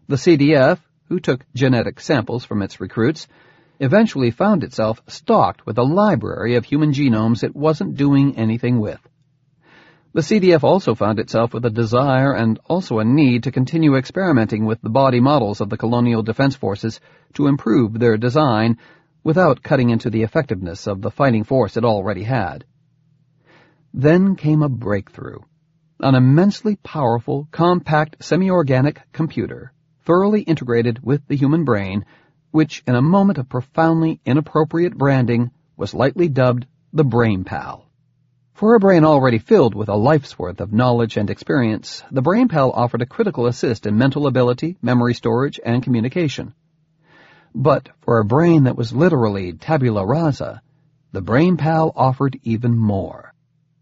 The CDF, who took genetic samples from its recruits, eventually found itself stocked with a library of human genomes it wasn't doing anything with. The CDF also found itself with a desire and also a need to continue experimenting with the body models of the Colonial Defense Forces to improve their design without cutting into the effectiveness of the fighting force it already had. Then came a breakthrough. An immensely powerful, compact, semi-organic computer, thoroughly integrated with the human brain, which, in a moment of profoundly inappropriate branding, was lightly dubbed the BrainPal. For a brain already filled with a life's worth of knowledge and experience, the BrainPal offered a critical assist in mental ability, memory storage, and communication. But for a brain that was literally tabula rasa, the BrainPal offered even more.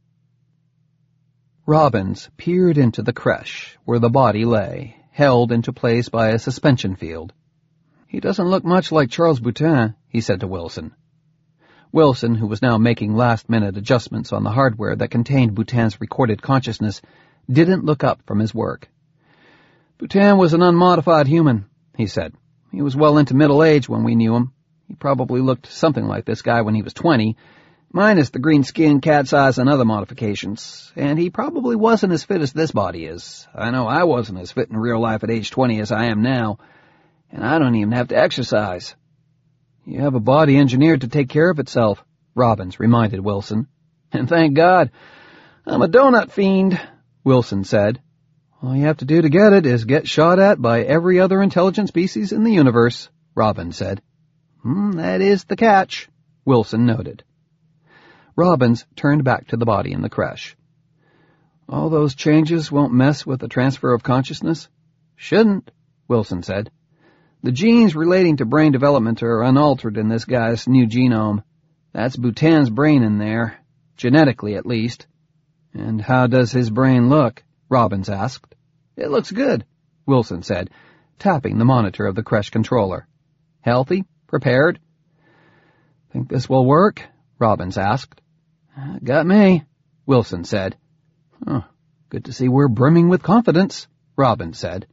Robbins peered into the creche where the body lay, held into place by a suspension field. "He doesn't look much like Charles Boutin," he said to Wilson. Wilson, who was now making last-minute adjustments on the hardware that contained Boutin's recorded consciousness, didn't look up from his work. "Boutin was an unmodified human," he said. "He was well into middle age when we knew him. He probably looked something like this guy when he was 20, minus the green skin, cat size, and other modifications. And he probably wasn't as fit as this body is. I know I wasn't as fit in real life at age 20 as I am now, and I don't even have to exercise." "You have a body engineered to take care of itself," Robbins reminded Wilson. "And thank God. I'm a donut fiend," Wilson said. "All you have to do to get it is get shot at by every other intelligent species in the universe," Robbins said. "That is the catch," Wilson noted. Robbins turned back to the body in the creche. "All those changes won't mess with the transfer of consciousness?" "Shouldn't," Wilson said. "The genes relating to brain development are unaltered in this guy's new genome. That's Boutin's brain in there, genetically at least." "And how does his brain look?" Robbins asked. "It looks good," Wilson said, tapping the monitor of the creche controller. "Healthy? Prepared?" "Think this will work?" Robbins asked. "Got me," Wilson said. "Good to see we're brimming with confidence," Robbins said.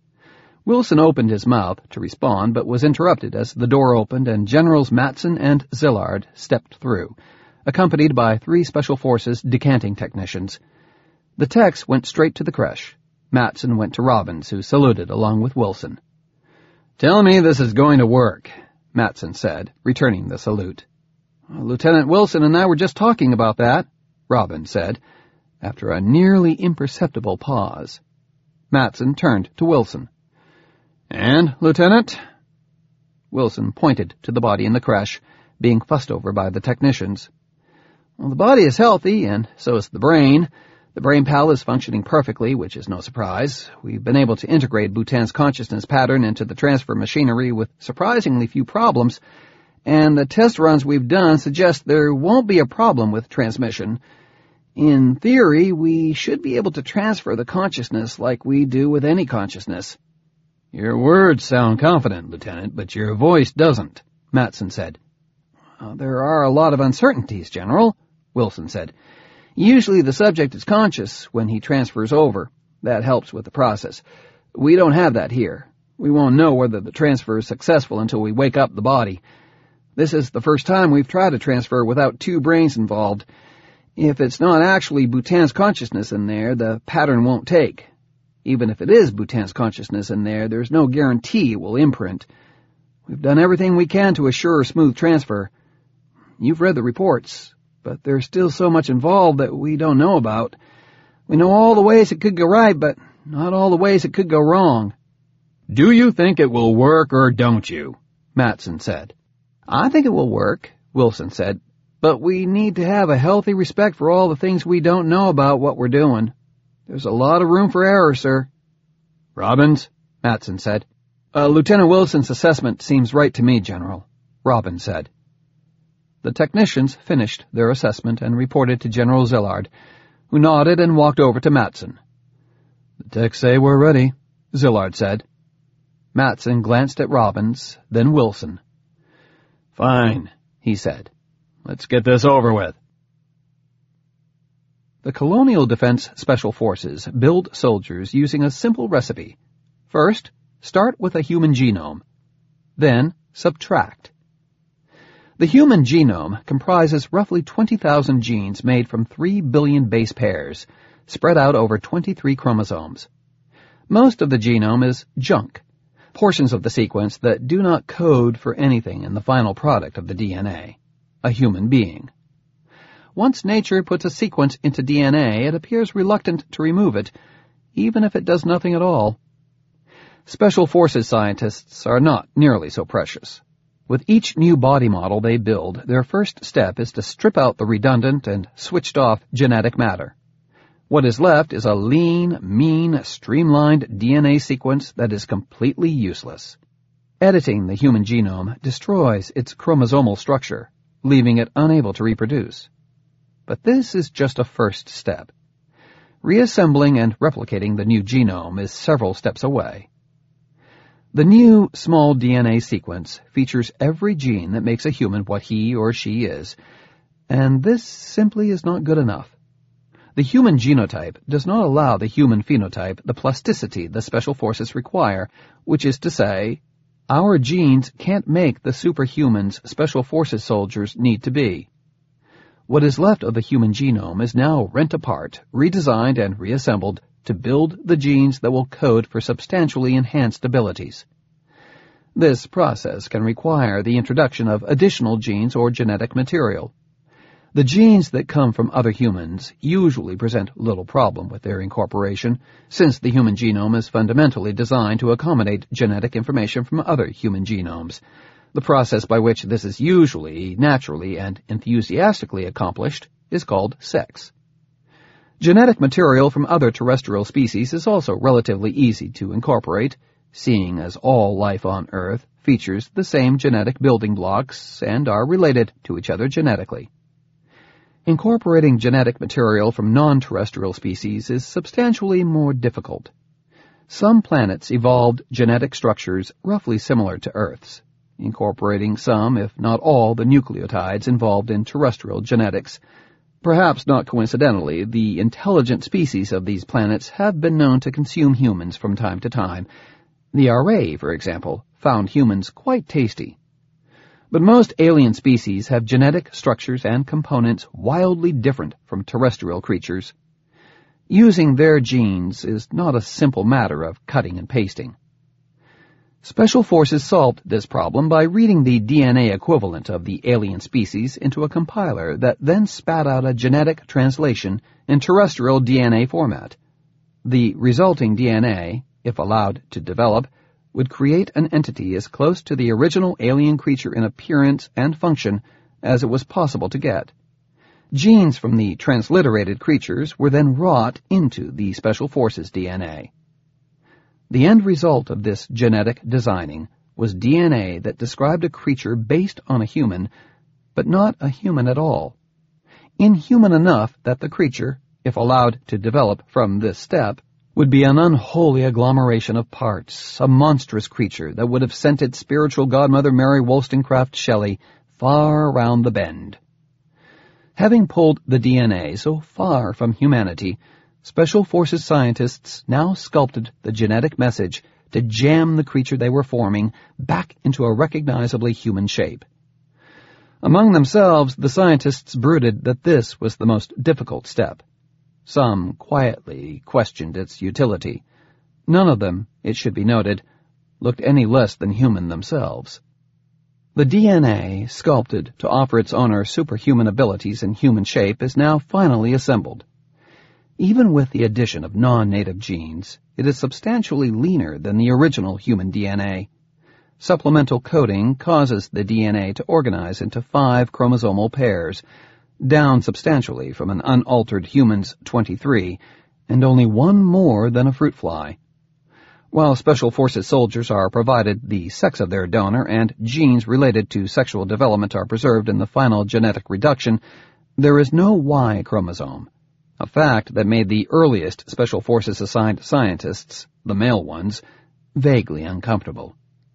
Wilson opened his mouth to respond, but was interrupted as the door opened and Generals Matson and Zillard stepped through, accompanied by 3 Special Forces decanting technicians. The techs went straight to the creche. Matson went to Robbins, who saluted along with Wilson. "Tell me this is going to work," Matson said, returning the salute. "Lieutenant Wilson and I were just talking about that," Robbins said, after a nearly imperceptible pause. Matson turned to Wilson. "And, Lieutenant?" Wilson pointed to the body in the creche, being fussed over by the technicians. "Well, the body is healthy, and so is the brain. The BrainPal is functioning perfectly, which is no surprise. We've been able to integrate Boutin's consciousness pattern into the transfer machinery with surprisingly few problems, and the test runs we've done suggest there won't be a problem with transmission. In theory, we should be able to transfer the consciousness like we do with any consciousness." "Your words sound confident, Lieutenant, but your voice doesn't," Matson said. "There are a lot of uncertainties, General," Wilson said. "Usually the subject is conscious when he transfers over. That helps with the process. We don't have that here. We won't know whether the transfer is successful until we wake up the body. This is the first time we've tried a transfer without 2 brains involved. If it's not actually Boutin's consciousness in there, the pattern won't take. Even if it is Boutin's consciousness in there, there's no guarantee it will imprint. We've done everything we can to assure a smooth transfer. You've read the reports, but there's still so much involved that we don't know about. We know all the ways it could go right, but not all the ways it could go wrong." "Do you think it will work or don't you?" Matson said. "I think it will work," Wilson said, "but we need to have a healthy respect for all the things we don't know about what we're doing. There's a lot of room for error, sir." "Robbins?" Matson said. Lieutenant Wilson's assessment seems right to me, General," Robbins said. The technicians finished their assessment and reported to General Zillard, who nodded and walked over to Matson. "The techs say we're ready," Zillard said. Matson glanced at Robbins, then Wilson. "Fine," he said. "Let's get this over with." The Colonial Defense Special Forces build soldiers using a simple recipe. First, start with a human genome. Then subtract. The human genome comprises roughly 20,000 genes made from 3 billion base pairs, spread out over 23 chromosomes. Most of the genome is junk, portions of the sequence that do not code for anything in the final product of the DNA, a human being. Once nature puts a sequence into DNA, it appears reluctant to remove it, even if it does nothing at all. Special forces scientists are not nearly so precious. With each new body model they build, their first step is to strip out the redundant and switched-off genetic matter. What is left is a lean, mean, streamlined DNA sequence that is completely useless. Editing the human genome destroys its chromosomal structure, leaving it unable to reproduce. But this is just a first step. Reassembling and replicating the new genome is several steps away. The new small DNA sequence features every gene that makes a human what he or she is, and this simply is not good enough. The human genotype does not allow the human phenotype the plasticity the special forces require, which is to say, our genes can't make the superhumans special forces soldiers need to be. What is left of the human genome is now rent apart, redesigned, and reassembled to build the genes that will code for substantially enhanced abilities. This process can require the introduction of additional genes or genetic material. The genes that come from other humans usually present little problem with their incorporation, since the human genome is fundamentally designed to accommodate genetic information from other human genomes. The process by which this is usually, naturally, and enthusiastically accomplished is called sex. Genetic material from other terrestrial species is also relatively easy to incorporate, seeing as all life on Earth features the same genetic building blocks and are related to each other genetically. Incorporating genetic material from non-terrestrial species is substantially more difficult. Some planets evolved genetic structures roughly similar to Earth's, incorporating some, if not all, the nucleotides involved in terrestrial genetics. Perhaps not coincidentally, the intelligent species of these planets have been known to consume humans from time to time. The Array, for example, found humans quite tasty. But most alien species have genetic structures and components wildly different from terrestrial creatures. Using their genes is not a simple matter of cutting and pasting. Special Forces solved this problem by reading the DNA equivalent of the alien species into a compiler that then spat out a genetic translation in terrestrial DNA format. The resulting DNA, if allowed to develop, would create an entity as close to the original alien creature in appearance and function as it was possible to get. Genes from the transliterated creatures were then wrought into the Special Forces DNA. The end result of this genetic designing was DNA that described a creature based on a human, but not a human at all. Inhuman enough that the creature, if allowed to develop from this step, would be an unholy agglomeration of parts, a monstrous creature that would have sent its spiritual godmother Mary Wollstonecraft Shelley far around the bend. Having pulled the DNA so far from humanity, Special Forces scientists now sculpted the genetic message to jam the creature they were forming back into a recognizably human shape. Among themselves, the scientists brooded that this was the most difficult step. Some quietly questioned its utility. None of them, it should be noted, looked any less than human themselves. The DNA, sculpted to offer its owner superhuman abilities in human shape, is now finally assembled. Even with the addition of non-native genes, it is substantially leaner than the original human DNA. Supplemental coding causes the DNA to organize into 5 chromosomal pairs, down substantially from an unaltered human's 23, and only one more than a fruit fly. While Special Forces soldiers are provided the sex of their donor and genes related to sexual development are preserved in the final genetic reduction, there is no Y chromosome, a fact that made the earliest Special Forces assigned scientists, the male ones, vaguely uncomfortable.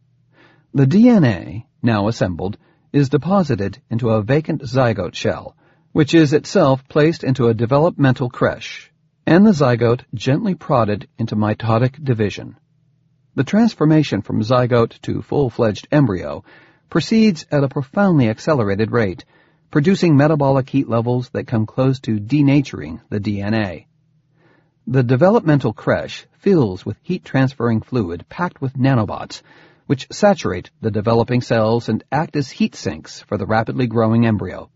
The DNA, now assembled, is deposited into a vacant zygote shell, which is itself placed into a developmental creche, and the zygote gently prodded into mitotic division. The transformation from zygote to full-fledged embryo proceeds at a profoundly accelerated rate, producing metabolic heat levels that come close to denaturing the DNA. The developmental creche fills with heat-transferring fluid packed with nanobots, which saturate the developing cells and act as heat sinks for the rapidly growing embryo.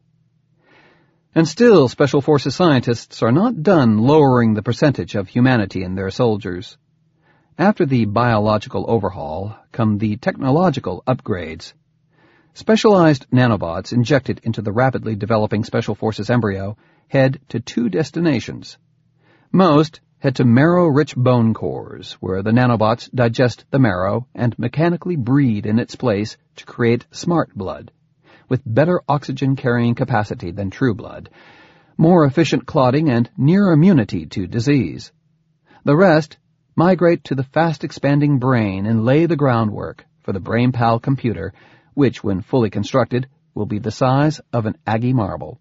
And still, Special Forces scientists are not done lowering the percentage of humanity in their soldiers. After the biological overhaul come the technological upgrades. Specialized nanobots injected into the rapidly developing Special Forces embryo head to two destinations. Most head to marrow-rich bone cores, where the nanobots digest the marrow and mechanically breed in its place to create smart blood, with better oxygen-carrying capacity than true blood, more efficient clotting and near immunity to disease. The rest migrate to the fast-expanding brain and lay the groundwork for the BrainPal computer, which, when fully constructed, will be the size of an Aggie marble.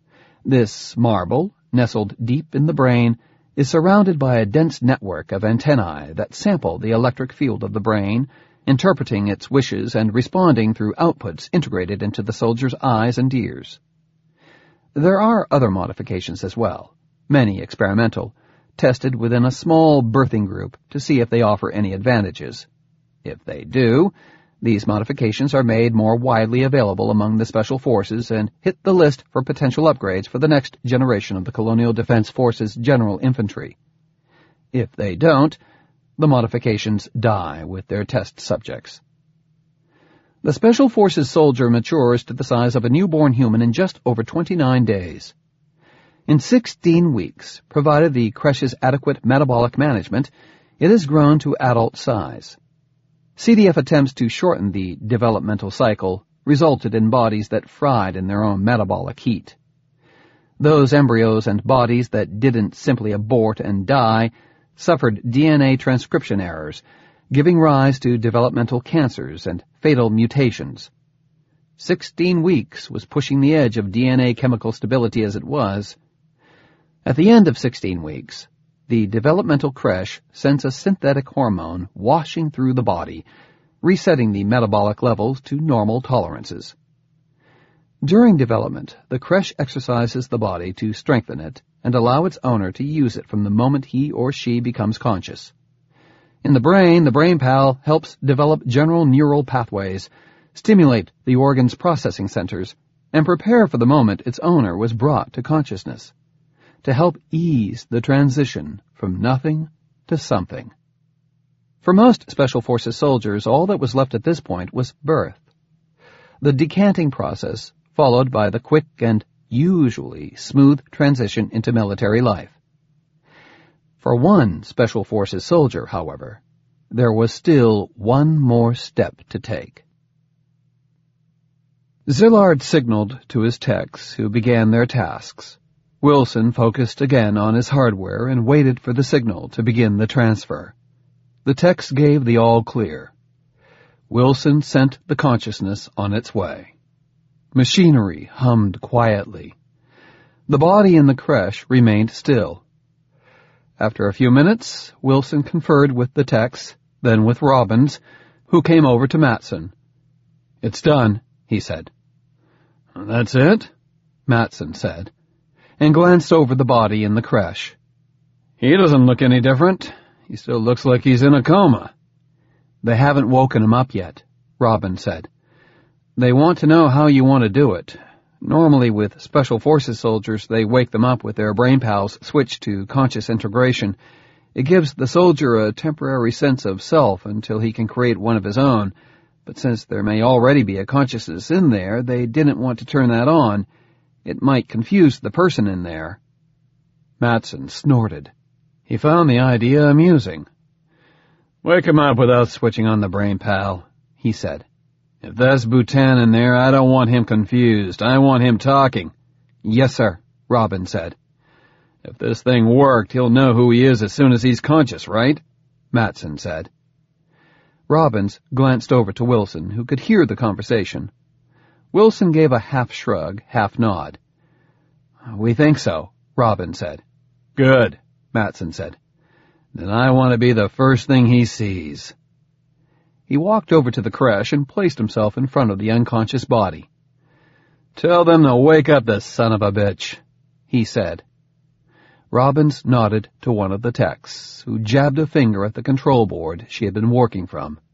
This marble, nestled deep in the brain, is surrounded by a dense network of antennae that sample the electric field of the brain, interpreting its wishes and responding through outputs integrated into the soldier's eyes and ears. There are other modifications as well, many experimental, tested within a small birthing group to see if they offer any advantages. If they do, these modifications are made more widely available among the Special Forces and hit the list for potential upgrades for the next generation of the Colonial Defense Forces General Infantry. If they don't, the modifications die with their test subjects. The Special Forces soldier matures to the size of a newborn human in just over 29 days. In 16 weeks, provided the creche's adequate metabolic management, it has grown to adult size. CDF attempts to shorten the developmental cycle resulted in bodies that fried in their own metabolic heat. Those embryos and bodies that didn't simply abort and die suffered DNA transcription errors, giving rise to developmental cancers and fatal mutations. 16 weeks was pushing the edge of DNA chemical stability as it was. At the end of 16 weeks, the developmental creche sends a synthetic hormone washing through the body, resetting the metabolic levels to normal tolerances. During development, the creche exercises the body to strengthen it and allow its owner to use it from the moment he or she becomes conscious. In the BrainPal helps develop general neural pathways, stimulate the organ's processing centers, and prepare for the moment its owner was brought to consciousness, to help ease the transition from nothing to something. For most Special Forces soldiers, all that was left at this point was birth. The decanting process, followed by the quick and usually smooth transition into military life. For one Special Forces soldier, however, there was still one more step to take. Szilard signaled to his techs, who began their tasks. Wilson focused again on his hardware and waited for the signal to begin the transfer. The techs gave the all-clear. Wilson sent the consciousness on its way. Machinery hummed quietly. The body in the creche remained still. After a few minutes, Wilson conferred with the techs, then with Robbins, who came over to Matson. "It's done," he said. "That's it?" Matson said, and glanced over the body in the creche. "He doesn't look any different. He still looks like he's in a coma." "They haven't woken him up yet," Robbins said. "They want to know how you want to do it. Normally with Special Forces soldiers, they wake them up with their BrainPals switched to conscious integration. It gives the soldier a temporary sense of self until he can create one of his own, but since there may already be a consciousness in there, they didn't want to turn that on. It might confuse the person in there." Matson snorted. He found the idea amusing. "Wake him up without switching on the BrainPal," he said. "If there's Bhutan in there, I don't want him confused. I want him talking." "Yes, sir," Robin said. "If this thing worked, he'll know who he is as soon as he's conscious, right?" Matson said. Robbins glanced over to Wilson, who could hear the conversation. Wilson gave a half-shrug, half-nod. "We think so," Robbins said. "Good," Matson said. "Then I want to be the first thing he sees." He walked over to the creche and placed himself in front of the unconscious body. "Tell them to wake up the son of a bitch," he said. Robbins nodded to one of the techs, who jabbed a finger at the control board she had been working from.